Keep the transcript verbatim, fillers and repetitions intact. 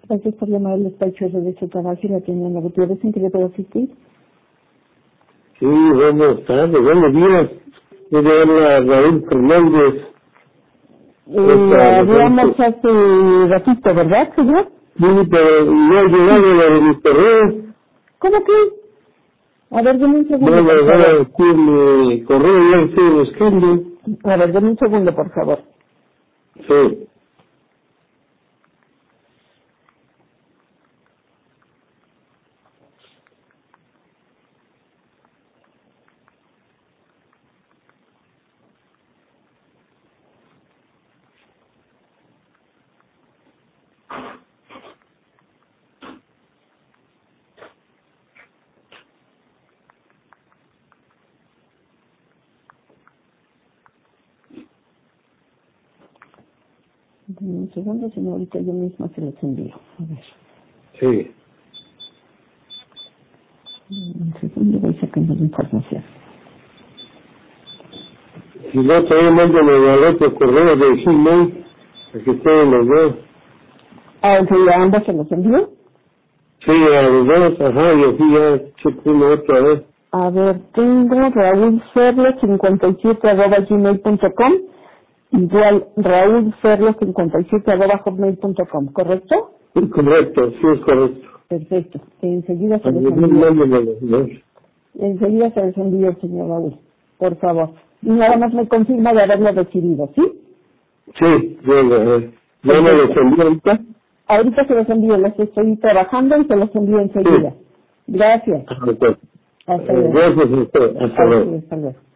Gracias por llamar al despacho de Derecho Trabajo y la tienda Ana Gutiérrez. ¿En qué le puedo asistir? Sí, buenas tardes, buenos días. Yo de habla Raúl Fernández. Eh, hablamos hace ratito, ¿verdad, señor? Sí, pero no ha llegado la de mi correo. ¿Cómo que? A ver, deme un segundo, No, por la favor. verdad, aquí mi correo ya lo estoy buscando. A ver, deme un segundo, por favor. Sí. Deme un segundo, si no, ahorita yo misma se los envío. A ver. Sí. Deme un segundo, voy sacando la información. Si no, todavía mándame al otro correo de Gmail, para que ustedes los dos. ¿A el que ambos se los envío? Sí, a los dos, ajá, y así ya checo uno otra vez. A ver, tengo Raúl Ferlo cincuenta y siete arroba gmail punto com, igual Raúl Ferlo cincuenta y siete arroba hotmail punto com, ¿correcto? Sí, correcto, sí es correcto. Perfecto. Enseguida se A los los dos envío. mándame los dos. Enseguida se los envío, señor Raúl. Por favor. Y nada más me confirma de haberlo recibido, ¿sí? Sí, bien, ajá. ¿Ya me Perfecto. los envió ahorita? Ahorita se los envío, los estoy trabajando y se los envío enseguida. Sí. Gracias. Ah, ok. Hasta Eh, luego. Gracias a usted. Hasta A luego. usted, hasta luego.